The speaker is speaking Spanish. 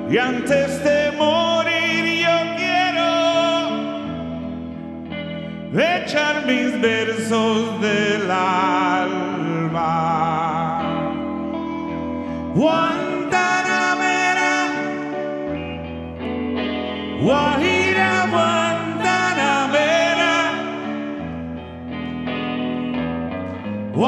y antes de morir yo quiero echar mis versos del alma. Guantanamera, Guajira.